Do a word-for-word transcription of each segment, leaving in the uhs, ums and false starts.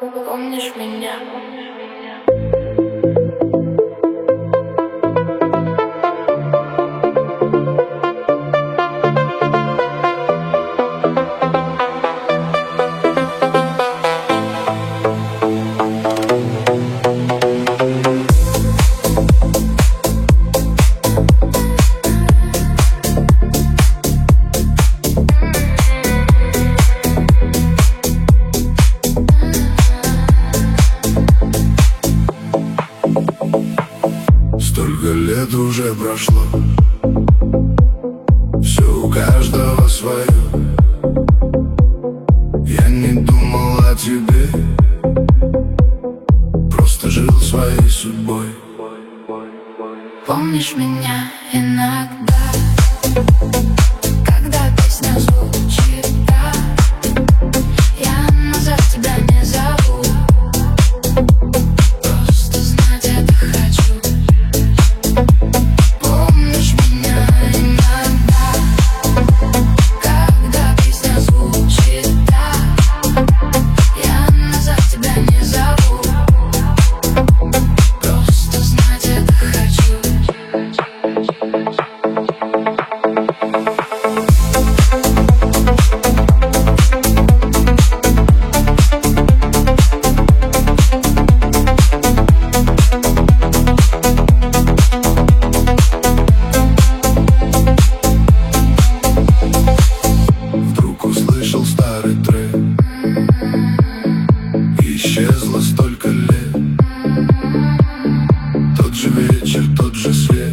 Помнишь меня? Столько лет уже прошло, все у каждого свое. Я не думал о тебе, просто жил своей судьбой. Помнишь меня иногда, когда песня звучит так, я назад тебя не зову, просто знать это хочу. Помнишь меня иногда, когда песня звучит так, я назад тебя не зову, просто знать это хочу. Вдруг услышал старый трек, исчезло столько лет. Тот же вечер, тот же свет,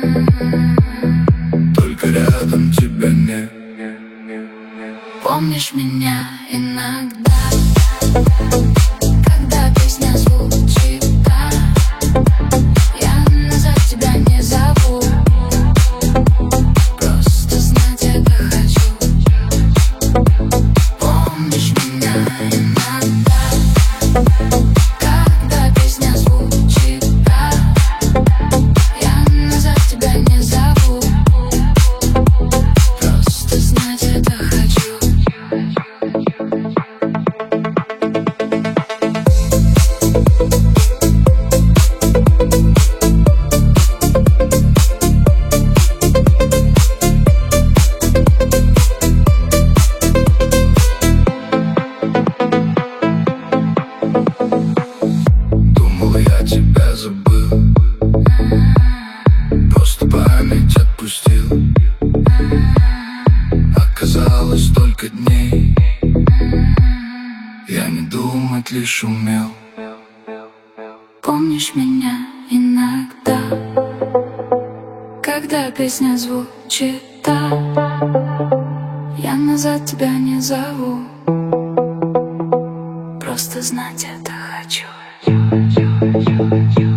только рядом тебя нет. Помнишь меня иногда, когда песня звучит так, я назад тебя не зову, просто знать это хочу. Помнишь меня иногда, когда песня звучит так, я назад тебя не зову, просто знать это хочу. Думал, я тебя забыл, просто память отпустил. Оказалось, столько дней я не думать лишь умел. Помнишь меня иногда, когда песня звучит так, я назад тебя не зову, просто знать это хочу.